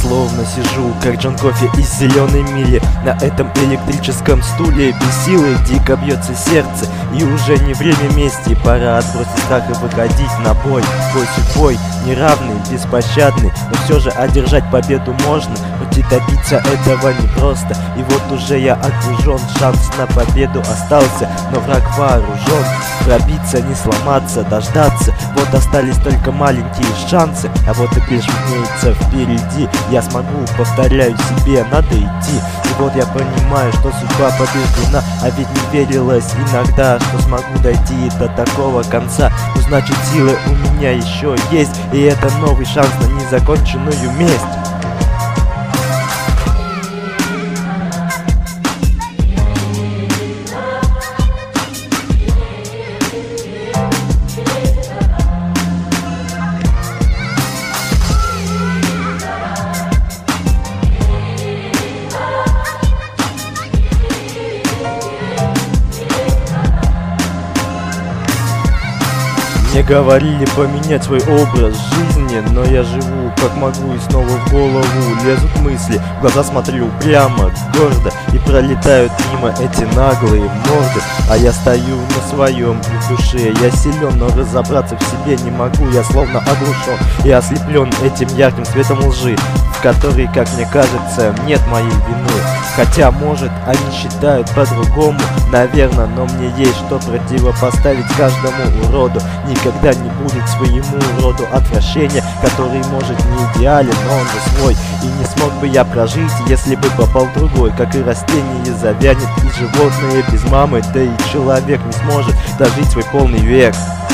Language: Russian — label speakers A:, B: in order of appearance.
A: словно сижу, как Джон Кофи из «Зеленой мили». На этом электрическом стуле без силы дико бьется сердце, и уже не время мести. Пора отбросить страх и выходить на бой. Бой судьбой, неравный, беспощадный, но все же одержать победу можно. Хоть и добиться этого непросто, и вот уже я окружен. Шанс на победу остался, но враг вооружен. Пробиться, не сломаться, дождаться, вот остались только маленькие шансы. А вот и лишь виднеется впереди. Я смогу, повторяю себе, надо идти. И вот я понимаю, что судьба побеждена, а ведь не верилось иногда, что смогу дойти до такого конца. Ну значит, силы у меня еще есть, и это новый шанс на незаконченную месть. Мне говорили поменять свой образ жизни, но я живу как могу, и снова в голову лезут мысли. В глаза смотрю прямо, гордо, и пролетают мимо эти наглые морды. А я стою на своем, и в душе я силен, но разобраться в себе не могу. Я словно оглушен и ослеплен этим ярким светом лжи, в которой, как мне кажется, нет моей вины. Хотя, может, они считают по-другому, наверное, но мне есть что противопоставить каждому уроду. Никогда не будет своему уроду отвращения, который, может, не идеален, но он же свой. И не смог бы я прожить, если бы попал другой. Как и растение завянет, и животное без мамы, да и человек не сможет дожить свой полный век.